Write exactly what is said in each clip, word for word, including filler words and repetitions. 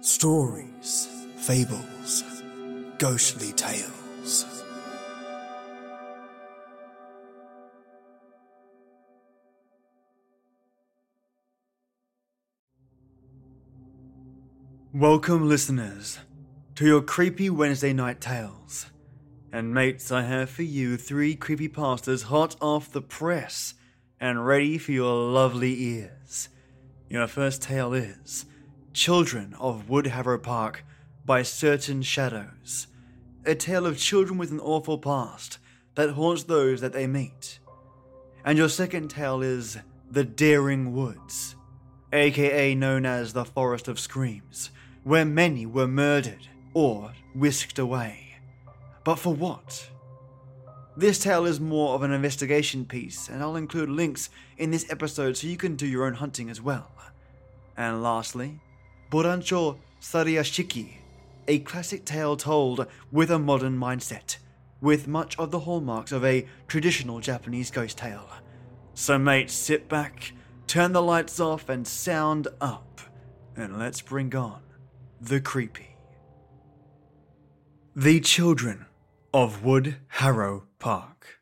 Stories, fables, ghostly tales. Welcome, listeners, to your creepy Wednesday night tales. And mates, I have for you three creepypastas hot off the press and ready for your lovely ears. Your first tale is Children of Woodharrow Park by Certain Shadows. A tale of children with an awful past that haunts those that they meet. And your second tale is The Daring Woods, aka known as the Forest of Screams, where many were murdered or whisked away. But for what? This tale is more of an investigation piece, and I'll include links in this episode so you can do your own hunting as well. And lastly, Borancho Sariashiki, a classic tale told with a modern mindset, with much of the hallmarks of a traditional Japanese ghost tale. So mates, sit back, turn the lights off and sound up, and let's bring on the creepy. The Children of Woodharrow Park.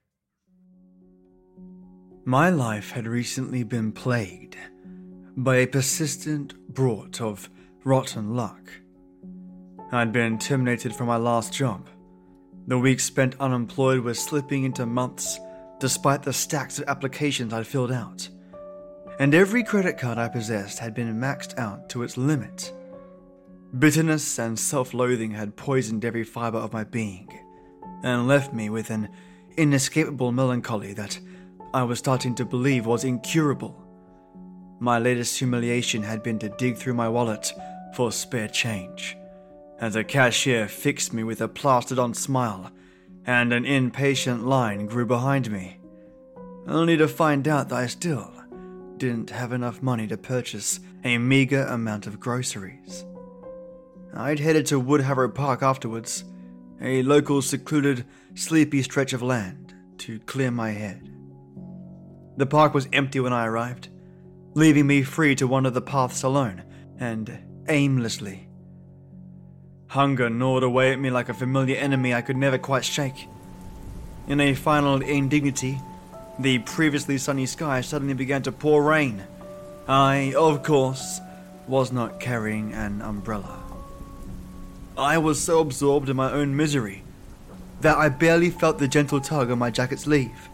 My life had recently been plagued by a persistent drought of rotten luck. I'd been terminated from my last job. The weeks spent unemployed were slipping into months despite the stacks of applications I'd filled out. And every credit card I possessed had been maxed out to its limit. Bitterness and self-loathing had poisoned every fibre of my being and left me with an inescapable melancholy that I was starting to believe was incurable. My latest humiliation had been to dig through my wallet for spare change, as a cashier fixed me with a plastered-on smile and an impatient line grew behind me, only to find out that I still didn't have enough money to purchase a meager amount of groceries. I'd headed to Woodharrow Park afterwards, a local secluded, sleepy stretch of land, to clear my head. The park was empty when I arrived, leaving me free to wander the paths alone and aimlessly. Hunger gnawed away at me like a familiar enemy I could never quite shake. In a final indignity, the previously sunny sky suddenly began to pour rain. I, of course, was not carrying an umbrella. I was so absorbed in my own misery that I barely felt the gentle tug on my jacket sleeve.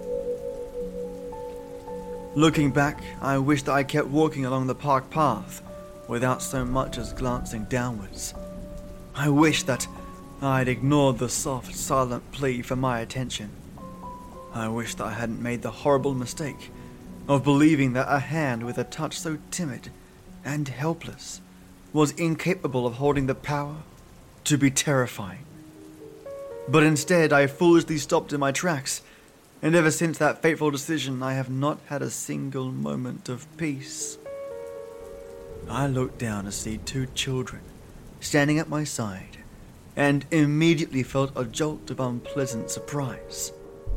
Looking back, I wished that I kept walking along the park path without so much as glancing downwards. I wished that I'd ignored the soft, silent plea for my attention. I wished that I hadn't made the horrible mistake of believing that a hand with a touch so timid and helpless was incapable of holding the power to be terrifying. But instead, I foolishly stopped in my tracks, and ever since that fateful decision, I have not had a single moment of peace. I looked down to see two children standing at my side, and immediately felt a jolt of unpleasant surprise.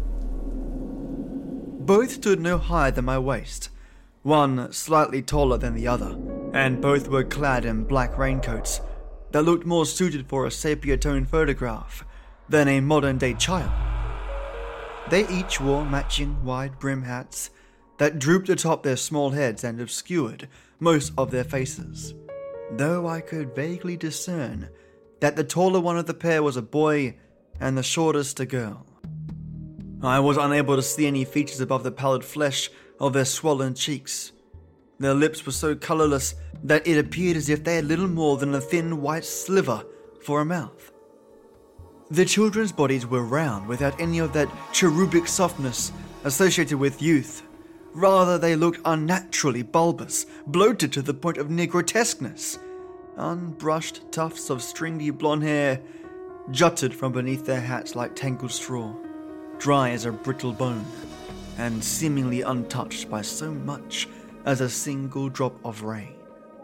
Both stood no higher than my waist, one slightly taller than the other, and both were clad in black raincoats that looked more suited for a sepia-tone photograph than a modern-day child. They each wore matching wide-brim hats that drooped atop their small heads and obscured most of their faces, though I could vaguely discern that the taller one of the pair was a boy and the shortest a girl. I was unable to see any features above the pallid flesh of their swollen cheeks. Their lips were so colourless that it appeared as if they had little more than a thin white sliver for a mouth. The children's bodies were round without any of that cherubic softness associated with youth. Rather, they looked unnaturally bulbous, bloated to the point of near grotesqueness. Unbrushed tufts of stringy blonde hair jutted from beneath their hats like tangled straw, dry as a brittle bone, and seemingly untouched by so much as a single drop of rain.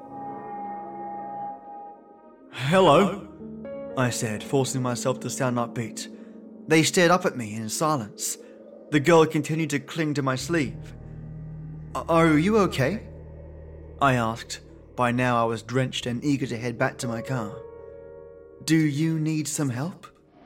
"Hello," I said, forcing myself to sound upbeat. They stared up at me in silence. The girl continued to cling to my sleeve. "Are you okay?" I asked, By now I was drenched and eager to head back to my car. "Do you need some help?"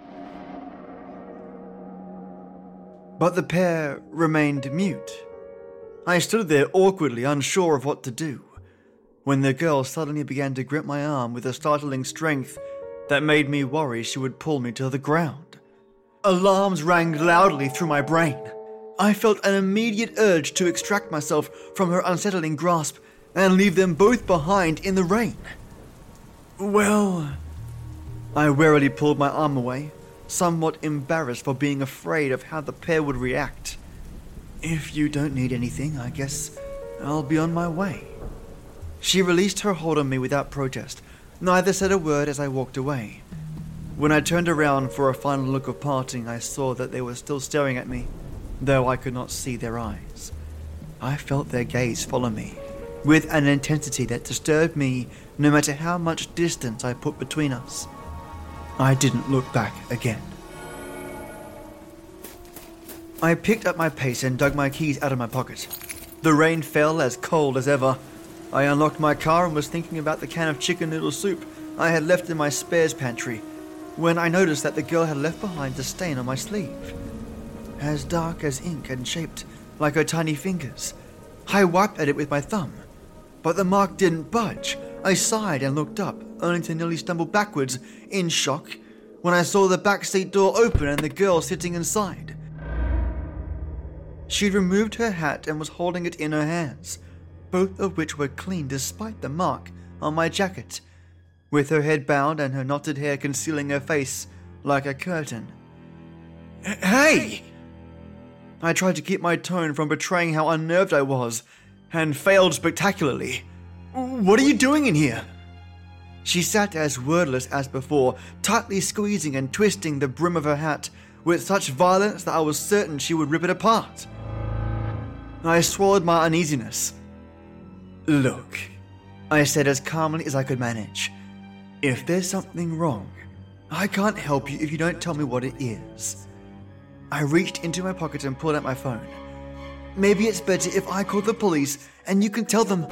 But the pair remained mute. I stood there awkwardly, unsure of what to do, when the girl suddenly began to grip my arm with a startling strength that made me worry she would pull me to the ground. Alarms rang loudly through my brain. I felt an immediate urge to extract myself from her unsettling grasp and leave them both behind in the rain. "Well..." I warily pulled my arm away, somewhat embarrassed for being afraid of how the pair would react. "If you don't need anything, I guess I'll be on my way." She released her hold on me without protest. Neither said a word as I walked away. When I turned around for a final look of parting, I saw that they were still staring at me, though I could not see their eyes. I felt their gaze follow me, with an intensity that disturbed me no matter how much distance I put between us. I didn't look back again. I picked up my pace and dug my keys out of my pocket. The rain fell as cold as ever. I unlocked my car and was thinking about the can of chicken noodle soup I had left in my spares pantry, when I noticed that the girl had left behind a stain on my sleeve, as dark as ink and shaped like her tiny fingers. I wiped at it with my thumb, but the mark didn't budge. I sighed and looked up, only to nearly stumble backwards in shock when I saw the backseat door open and the girl sitting inside. She'd removed her hat and was holding it in her hands, both of which were clean despite the mark on my jacket, with her head bowed and her knotted hair concealing her face like a curtain. "Hey!" I tried to keep my tone from betraying how unnerved I was, and failed spectacularly. "What are you doing in here?" She sat as wordless as before, tightly squeezing and twisting the brim of her hat with such violence that I was certain she would rip it apart. I swallowed my uneasiness. "Look," I said as calmly as I could manage. "If there's something wrong, I can't help you if you don't tell me what it is." I reached into my pocket and pulled out my phone. "Maybe it's better if I call the police and you can tell them..."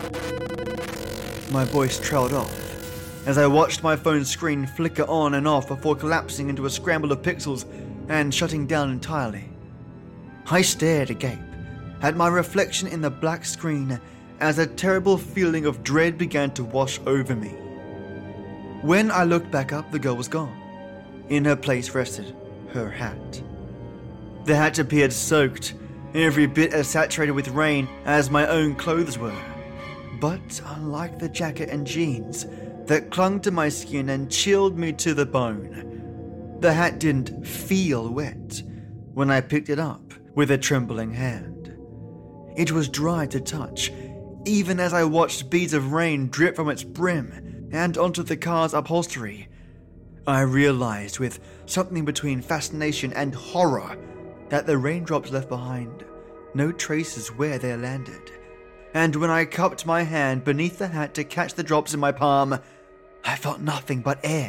My voice trailed off as I watched my phone screen flicker on and off before collapsing into a scramble of pixels and shutting down entirely. I stared agape at my reflection in the black screen as a terrible feeling of dread began to wash over me. When I looked back up, the girl was gone. In her place rested her hat. The hat appeared soaked, every bit as saturated with rain as my own clothes were. But unlike the jacket and jeans that clung to my skin and chilled me to the bone, the hat didn't feel wet when I picked it up with a trembling hand. It was dry to touch, even as I watched beads of rain drip from its brim and onto the car's upholstery. I realized with something between fascination and horror that the raindrops left behind no traces where they landed. And when I cupped my hand beneath the hat to catch the drops in my palm, I felt nothing but air.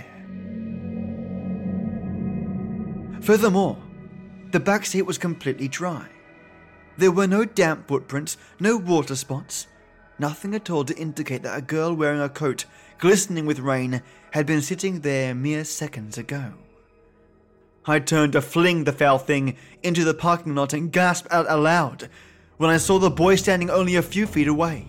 Furthermore, the back seat was completely dry. There were no damp footprints, no water spots, nothing at all to indicate that a girl wearing a coat glistening with rain had been sitting there mere seconds ago. I turned to fling the foul thing into the parking lot and gasped out aloud when I saw the boy standing only a few feet away.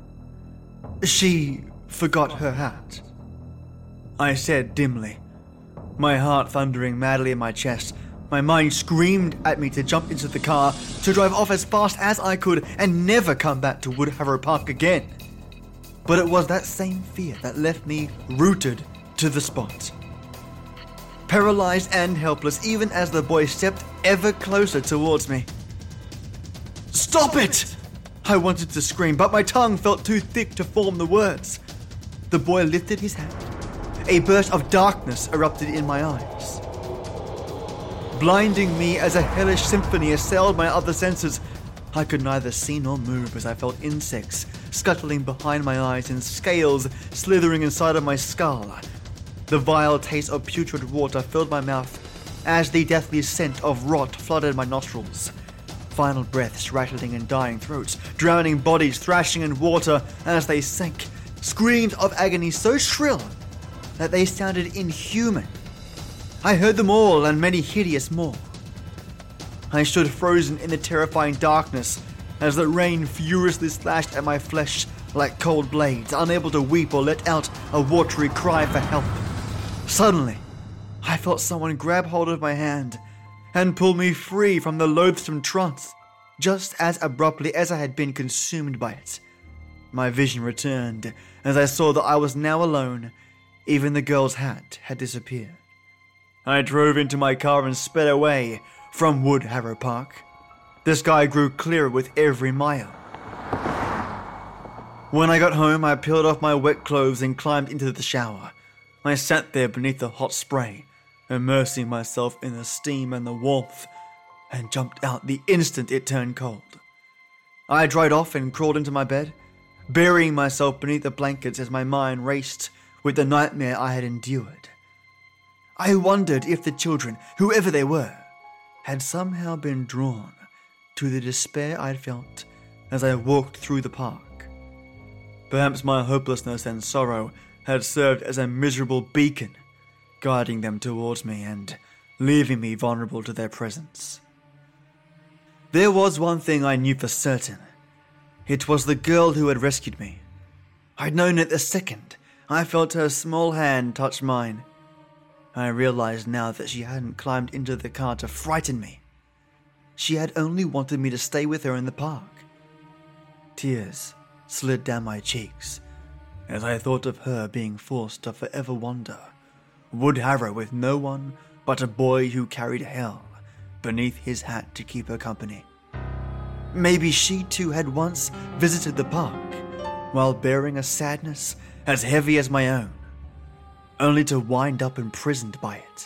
"She forgot her hat," I said dimly, my heart thundering madly in my chest. My mind screamed at me to jump into the car, to drive off as fast as I could and never come back to Woodharrow Park again. But it was that same fear that left me rooted to the spot. Paralyzed and helpless even as the boy stepped ever closer towards me. "Stop it!" I wanted to scream, but my tongue felt too thick to form the words. The boy lifted his hand. A burst of darkness erupted in my eyes, blinding me as a hellish symphony assailed my other senses. I could neither see nor move as I felt insects scuttling behind my eyes and scales slithering inside of my skull. The vile taste of putrid water filled my mouth as the deathly scent of rot flooded my nostrils. Final breaths rattling in dying throats, drowning bodies thrashing in water as they sank, screams of agony so shrill that they sounded inhuman. I heard them all and many hideous more. I stood frozen in the terrifying darkness as the rain furiously slashed at my flesh like cold blades, unable to weep or let out a watery cry for help. Suddenly, I felt someone grab hold of my hand and pull me free from the loathsome trance. Just as abruptly as I had been consumed by it, my vision returned as I saw that I was now alone. Even the girl's hat had disappeared. I drove into my car and sped away from Wood Harrow Park. The sky grew clearer with every mile. When I got home, I peeled off my wet clothes and climbed into the shower. I sat there beneath the hot spray, immersing myself in the steam and the warmth, and jumped out the instant it turned cold. I dried off and crawled into my bed, burying myself beneath the blankets as my mind raced with the nightmare I had endured. I wondered if the children, whoever they were, had somehow been drawn to the despair I'd felt as I walked through the park. Perhaps my hopelessness and sorrow had served as a miserable beacon, guiding them towards me and leaving me vulnerable to their presence. There was one thing I knew for certain. It was the girl who had rescued me. I'd known it the second I felt her small hand touch mine. I realized now that she hadn't climbed into the car to frighten me. She had only wanted me to stay with her in the park. Tears slid down my cheeks as I thought of her being forced to forever wander Wood Harrow with no one but a boy who carried hell beneath his hat to keep her company. Maybe she too had once visited the park while bearing a sadness as heavy as my own, only to wind up imprisoned by it.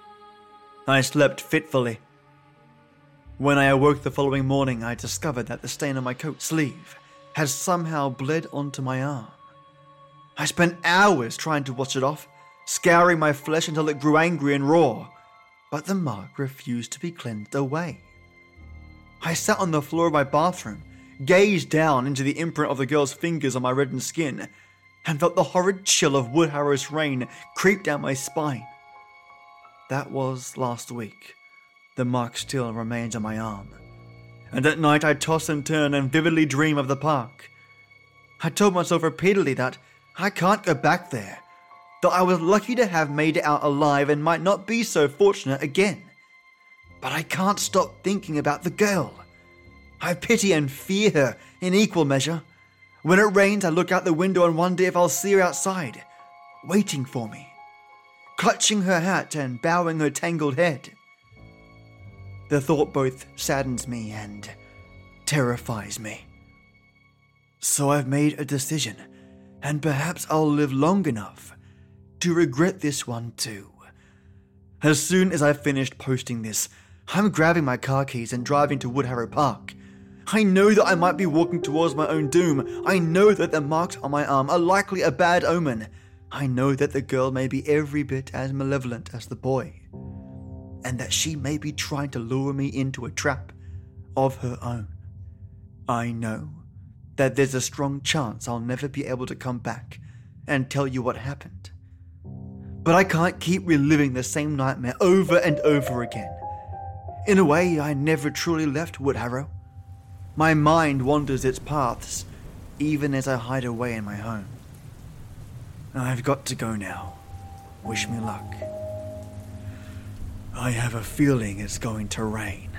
I slept fitfully. When I awoke the following morning, I discovered that the stain on my coat sleeve had somehow bled onto my arm. I spent hours trying to wash it off, scouring my flesh until it grew angry and raw, but the mark refused to be cleansed away. I sat on the floor of my bathroom, gazed down into the imprint of the girl's fingers on my reddened skin, and felt the horrid chill of Wood Harrow's rain creep down my spine. That was last week. The mark still remains on my arm, and at night I toss and turn and vividly dream of the park. I told myself repeatedly that I can't go back there, that I was lucky to have made it out alive and might not be so fortunate again. But I can't stop thinking about the girl. I pity and fear her in equal measure. When it rains, I look out the window and wonder if I'll see her outside, waiting for me, clutching her hat and bowing her tangled head. The thought both saddens me and terrifies me. So I've made a decision, and perhaps I'll live long enough to regret this one too. As soon as I've finished posting this, I'm grabbing my car keys and driving to Wood Harrow Park. I know that I might be walking towards my own doom. I know that the marks on my arm are likely a bad omen. I know that the girl may be every bit as malevolent as the boy, and that she may be trying to lure me into a trap of her own. I know that there's a strong chance I'll never be able to come back and tell you what happened. But I can't keep reliving the same nightmare over and over again. In a way, I never truly left Wood Harrow. My mind wanders its paths, even as I hide away in my home. I've got to go now. Wish me luck. I have a feeling it's going to rain.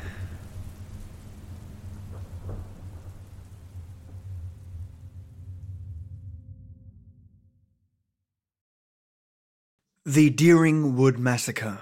The Deering Wood Massacre.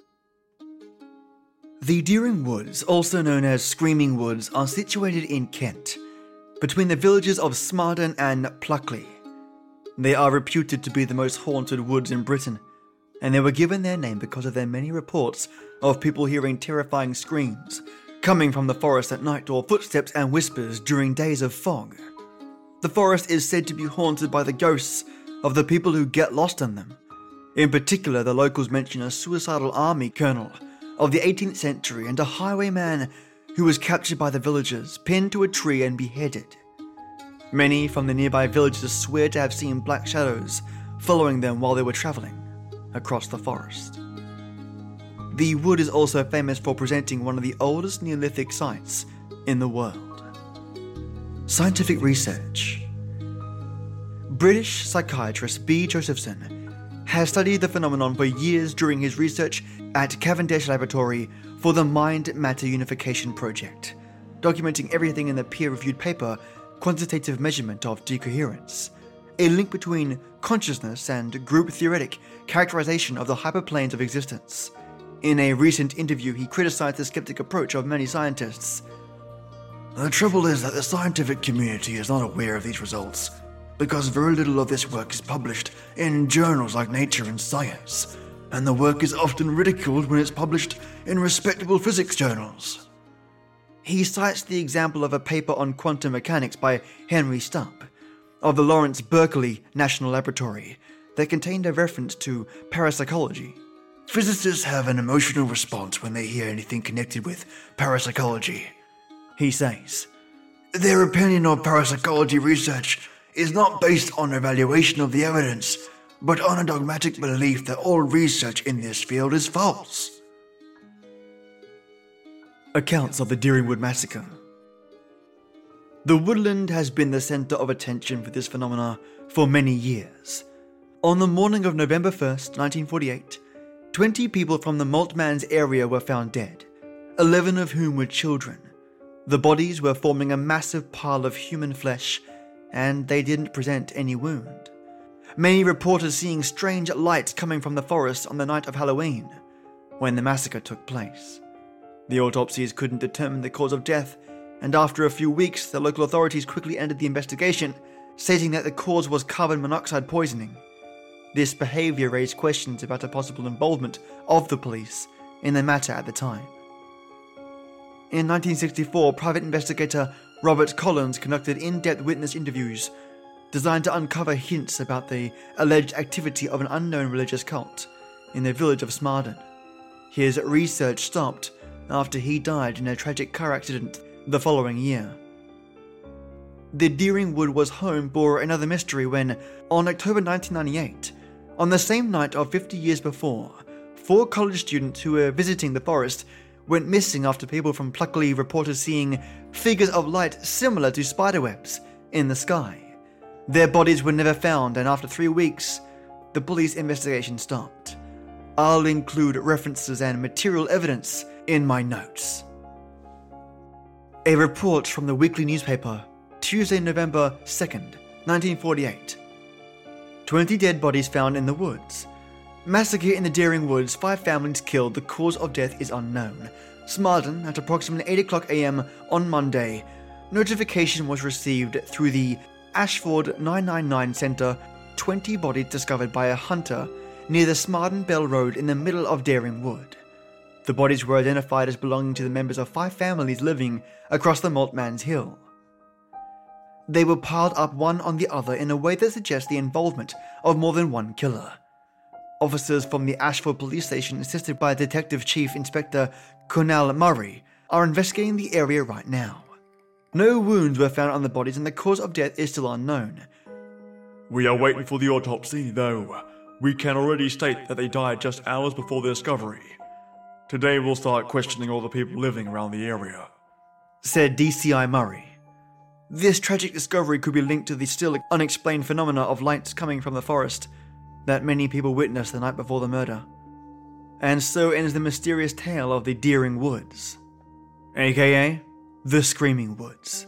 The Deering Woods, also known as Screaming Woods, are situated in Kent, between the villages of Smarden and Pluckley. They are reputed to be the most haunted woods in Britain, and they were given their name because of their many reports of people hearing terrifying screams coming from the forest at night, or footsteps and whispers during days of fog. The forest is said to be haunted by the ghosts of the people who get lost in them. In particular, the locals mention a suicidal army colonel of the eighteenth century and a highwayman who was captured by the villagers, pinned to a tree and beheaded. Many from the nearby villages swear to have seen black shadows following them while they were traveling across the forest. The wood is also famous for presenting one of the oldest Neolithic sites in the world. Scientific research. British psychiatrist B. Josephson has studied the phenomenon for years during his research at Cavendish Laboratory for the Mind-Matter Unification Project, documenting everything in the peer-reviewed paper Quantitative Measurement of Decoherence, a link between consciousness and group-theoretic characterization of the hyperplanes of existence. In a recent interview, he criticized the skeptic approach of many scientists. The trouble is that the scientific community is not aware of these results, because very little of this work is published in journals like Nature and Science, and the work is often ridiculed when it's published in respectable physics journals. He cites the example of a paper on quantum mechanics by Henry Stump of the Lawrence Berkeley National Laboratory that contained a reference to parapsychology. Physicists have an emotional response when they hear anything connected with parapsychology, he says. Their opinion of parapsychology research is not based on evaluation of the evidence, but on a dogmatic belief that all research in this field is false. Accounts of the Deeringwood Massacre. The woodland has been the center of attention for this phenomena for many years. On the morning of November first, nineteen forty-eight, twenty people from the Maltmans area were found dead, eleven of whom were children. The bodies were forming a massive pile of human flesh, and they didn't present any wound. Many reported seeing strange lights coming from the forest on the night of Halloween, when the massacre took place. The autopsies couldn't determine the cause of death, and after a few weeks, the local authorities quickly ended the investigation, stating that the cause was carbon monoxide poisoning. This behavior raised questions about a possible involvement of the police in the matter at the time. In nineteen sixty-four, private investigator Robert Collins conducted in-depth witness interviews designed to uncover hints about the alleged activity of an unknown religious cult in the village of Smarden. His research stopped after he died in a tragic car accident the following year. The Deeringwood was home for another mystery when, on October nineteen ninety-eight, on the same night of fifty years before, four college students who were visiting the forest went missing after people from Pluckley reported seeing figures of light similar to spiderwebs in the sky. Their bodies were never found, and after three weeks, the police investigation stopped. I'll include references and material evidence in my notes. A report from the weekly newspaper, Tuesday, November second, nineteen forty-eight. twenty dead bodies found in the woods. Massacre in the Deeringwoods, five families killed, the cause of death is unknown. Smarden, at approximately eight o'clock a.m. on Monday, notification was received through the Ashford nine nine nine Centre, twenty bodies discovered by a hunter near the Smarden Bell Road in the middle of Deeringwood. The bodies were identified as belonging to the members of five families living across the Maltmans Hill. They were piled up one on the other in a way that suggests the involvement of more than one killer. Officers from the Ashford Police Station, assisted by Detective Chief Inspector Cornell Murray, are investigating the area right now. No wounds were found on the bodies and the cause of death is still unknown. We are waiting for the autopsy, though we can already state that they died just hours before the discovery. Today we'll start questioning all the people living around the area, said D C I Murray. This tragic discovery could be linked to the still unexplained phenomena of lights coming from the forest that many people witnessed the night before the murder. And so ends the mysterious tale of the Deeringwoods, aka the Screaming Woods.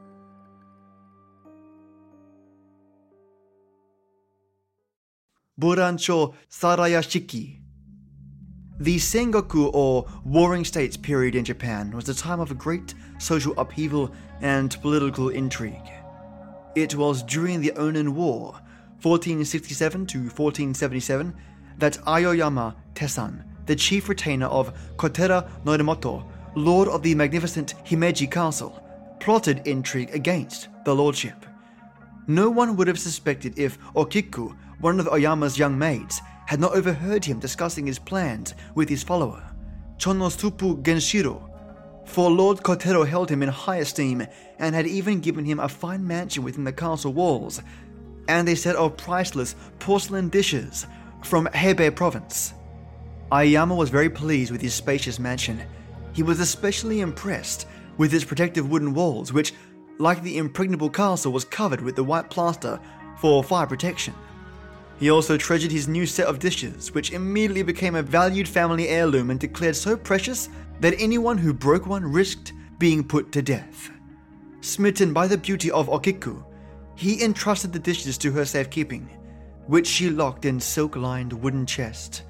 Burancho Sarayashiki. The Sengoku, or Warring States period in Japan, was a time of great social upheaval and political intrigue. It was during the Onin War, fourteen sixty-seven to fourteen seventy-seven, that Aoyama Tessan, the chief retainer of Kotera Norimoto, lord of the magnificent Himeji Castle, plotted intrigue against the lordship. No one would have suspected if Okiku, one of Oyama's young maids, had not overheard him discussing his plans with his follower, Chonosupu Genshiro. for Lord Kotero held him in high esteem and had even given him a fine mansion within the castle walls, and a set of priceless porcelain dishes from Hebei province. Aoyama was very pleased with his spacious mansion. He was especially impressed with its protective wooden walls, which, like the impregnable castle, was covered with the white plaster for fire protection. He also treasured his new set of dishes, which immediately became a valued family heirloom and declared so precious that anyone who broke one risked being put to death. Smitten by the beauty of Okiku, he entrusted the dishes to her safekeeping, which she locked in silk-lined wooden chest.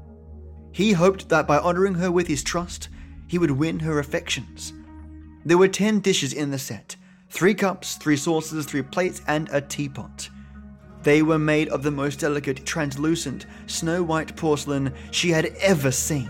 He hoped that by honoring her with his trust, he would win her affections. There were ten dishes in the set, three cups, three saucers, three plates, and a teapot. They were made of the most delicate, translucent, snow-white porcelain she had ever seen.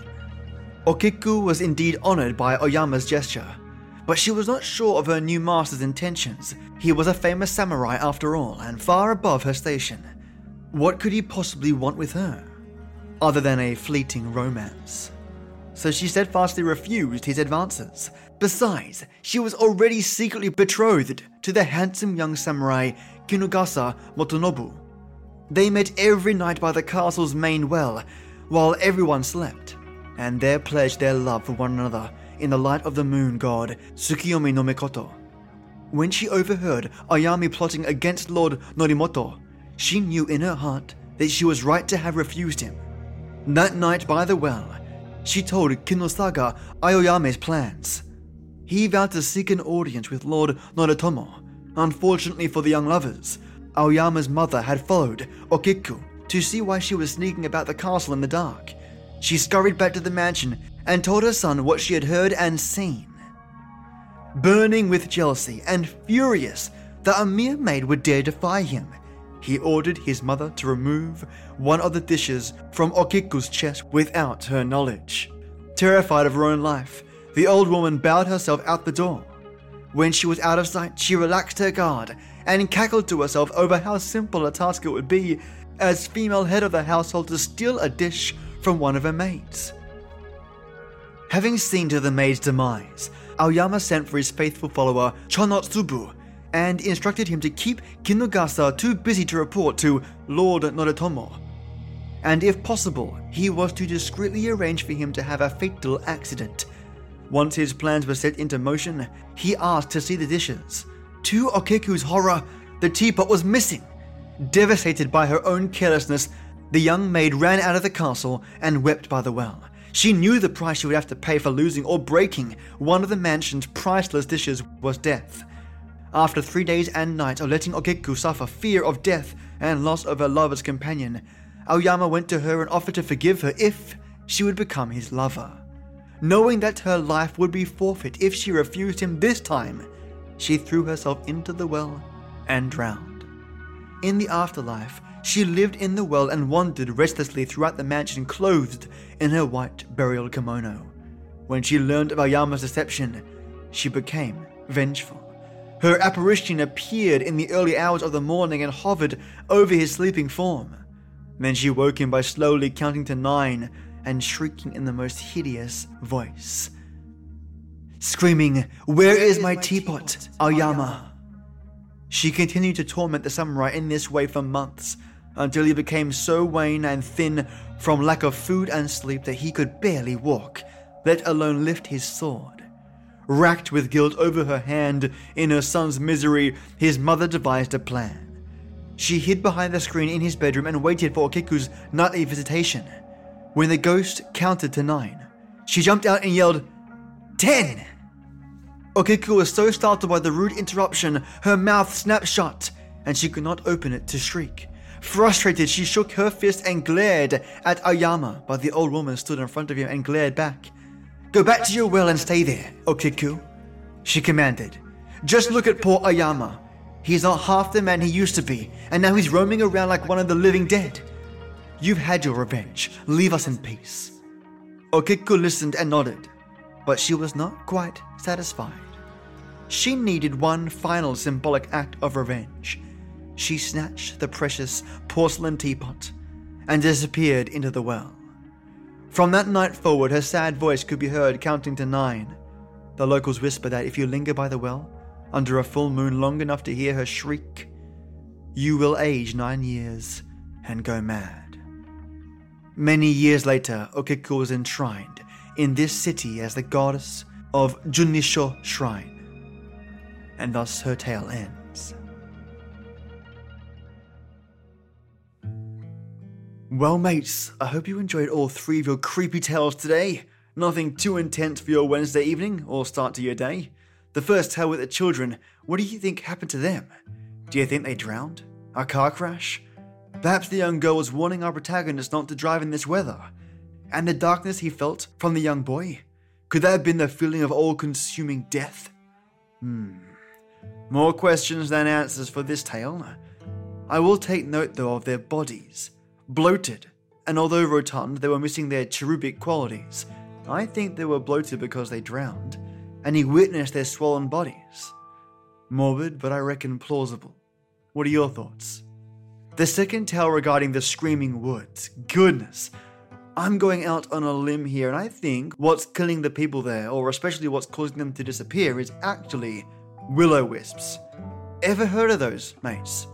Okiku was indeed honored by Aoyama's gesture, but she was not sure of her new master's intentions. He was a famous samurai after all, and far above her station. What could he possibly want with her, other than a fleeting romance? So she steadfastly refused his advances. Besides, she was already secretly betrothed to the handsome young samurai Kinugasa Motonobu. They met every night by the castle's main well, while everyone slept, and there pledged their love for one another in the light of the moon god Tsukiyomi no Mikoto. When she overheard Ayami plotting against Lord Norimoto, she knew in her heart that she was right to have refused him. That night by the well, she told Kinosaga Aoyama's plans. He vowed to seek an audience with Lord Noritomo. Unfortunately for the young lovers, Aoyama's mother had followed Okiku to see why she was sneaking about the castle in the dark. She scurried back to the mansion and told her son what she had heard and seen. Burning with jealousy and furious that a mere maid would dare defy him, he ordered his mother to remove one of the dishes from Okiku's chest without her knowledge. Terrified of her own life, the old woman bowed herself out the door. When she was out of sight, she relaxed her guard and cackled to herself over how simple a task it would be as female head of the household to steal a dish from one of her maids. Having seen to the maid's demise, Aoyama sent for his faithful follower Chonotsubu and instructed him to keep Kinugasa too busy to report to Lord Noritomo. And if possible, he was to discreetly arrange for him to have a fatal accident. Once his plans were set into motion, he asked to see the dishes. To Okiku's horror, the teapot was missing. Devastated by her own carelessness, the young maid ran out of the castle and wept by the well. She knew the price she would have to pay for losing or breaking one of the mansion's priceless dishes was death. After three days and nights of letting Okiku suffer fear of death and loss of her lover's companion, Aoyama went to her and offered to forgive her if she would become his lover. Knowing that her life would be forfeit if she refused him this time, she threw herself into the well and drowned. In the afterlife, she lived in the well and wandered restlessly throughout the mansion clothed in her white burial kimono. When she learned of Aoyama's deception, she became vengeful. Her apparition appeared in the early hours of the morning and hovered over his sleeping form. Then she woke him by slowly counting to nine and shrieking in the most hideous voice, screaming, "Where is my teapot, Aoyama?" She continued to torment the samurai in this way for months, until he became so wan and thin from lack of food and sleep that he could barely walk, let alone lift his sword. Racked with guilt over her hand in her son's misery, his mother devised a plan. She hid behind the screen in his bedroom and waited for Okiku's nightly visitation. When the ghost counted to nine, she jumped out and yelled, "Ten!" Okiku was so startled by the rude interruption, her mouth snapped shut, and she could not open it to shriek. Frustrated, she shook her fist and glared at Aoyama, but the old woman stood in front of him and glared back. "Go back to your well and stay there, Okiku," she commanded. "Just look at poor Aoyama. He's not half the man he used to be, and now he's roaming around like one of the living dead. You've had your revenge. Leave us in peace." Okiku listened and nodded, but she was not quite satisfied. She needed one final symbolic act of revenge. She snatched the precious porcelain teapot and disappeared into the well. From that night forward, her sad voice could be heard counting to nine. The locals whisper that if you linger by the well, under a full moon long enough to hear her shriek, you will age nine years and go mad. Many years later, Okiko was enshrined in this city as the goddess of Junisho Shrine, and thus her tale ends. Well, mates, I hope you enjoyed all three of your creepy tales today. Nothing too intense for your Wednesday evening or start to your day. The first tale with the children, what do you think happened to them? Do you think they drowned? A car crash? Perhaps the young girl was warning our protagonist not to drive in this weather. And the darkness he felt from the young boy? Could that have been the feeling of all-consuming death? Hmm. More questions than answers for this tale. I will take note, though, of their bodies. Bloated, and although rotund, they were missing their cherubic qualities. I think they were bloated because they drowned, and he witnessed their swollen bodies. Morbid, but I reckon plausible. What are your thoughts? The second tale regarding the Screaming Woods. Goodness. I'm going out on a limb here, and I think what's killing the people there, or especially what's causing them to disappear, is actually will-o-wisps. Ever heard of those, mates?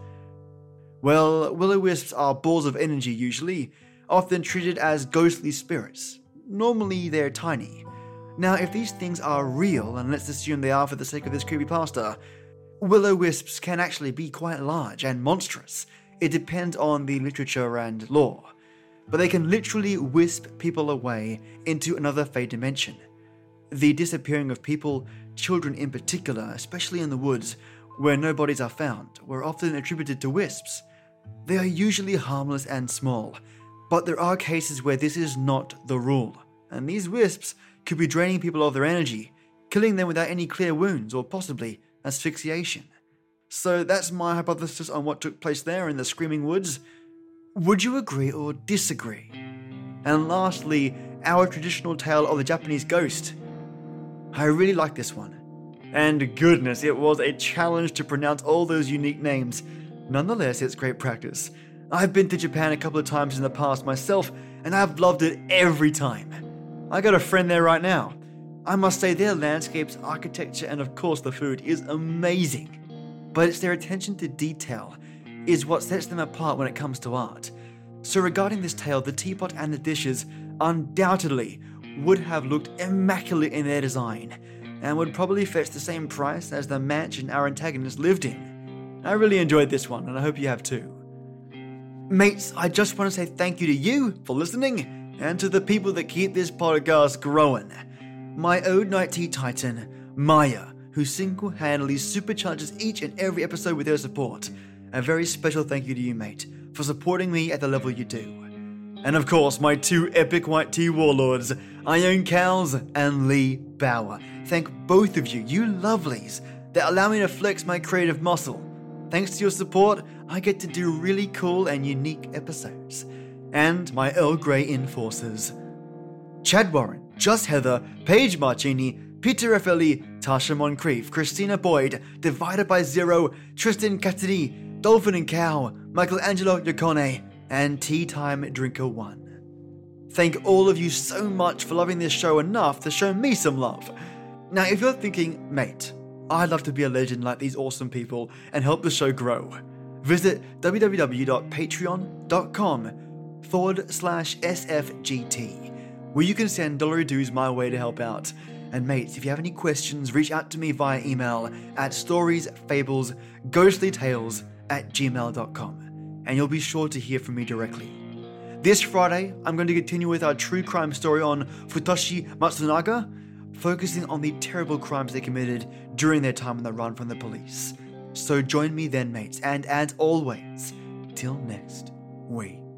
Well, will-o-wisps are balls of energy usually, often treated as ghostly spirits. Normally they're tiny. Now, if these things are real, and let's assume they are for the sake of this creepypasta, will-o-wisps can actually be quite large and monstrous. It depends on the literature and lore. But they can literally wisp people away into another fey dimension. The disappearing of people, children in particular, especially in the woods, where no bodies are found, were often attributed to wisps. They are usually harmless and small, but there are cases where this is not the rule, and these wisps could be draining people of their energy, killing them without any clear wounds or possibly asphyxiation. So that's my hypothesis on what took place there in the Screaming Woods. Would you agree or disagree? And lastly, our traditional tale of the Japanese ghost. I really like this one. And goodness, it was a challenge to pronounce all those unique names. Nonetheless, it's great practice. I've been to Japan a couple of times in the past myself, and I've loved it every time. I got a friend there right now. I must say their landscapes, architecture, and of course the food is amazing. But it's their attention to detail is what sets them apart when it comes to art. So regarding this tale, the teapot and the dishes undoubtedly would have looked immaculate in their design, and would probably fetch the same price as the mansion our antagonist lived in. I really enjoyed this one, and I hope you have too. Mates, I just want to say thank you to you for listening, and to the people that keep this podcast growing. My Ode Night Tea Titan, Maya, who single-handedly supercharges each and every episode with her support. A very special thank you to you, mate, for supporting me at the level you do. And of course, my two epic white tea warlords, Ione Cowles and Lee Bauer. Thank both of you, you lovelies, that allow me to flex my creative muscle. Thanks to your support, I get to do really cool and unique episodes. And my Earl Grey enforcers. Chad Warren, Just Heather, Paige Marcini, Peter Raffaelli, Tasha Moncrief, Christina Boyd, Divided by Zero, Tristan Cattini, Dolphin and Cow, Michelangelo Yacone, and Tea Time Drinker One. Thank all of you so much for loving this show enough to show me some love. Now, if you're thinking, mate, I'd love to be a legend like these awesome people and help the show grow, visit www.patreon.com forward slash SFGT, where you can send dollar dues my way to help out. And mates, if you have any questions, reach out to me via email at storiesfablesghostlytales at gmail dot com, and you'll be sure to hear from me directly. This Friday, I'm going to continue with our true crime story on Futoshi Matsunaga, focusing on the terrible crimes they committed during their time on the run from the police. So join me then, mates, and as always, till next week.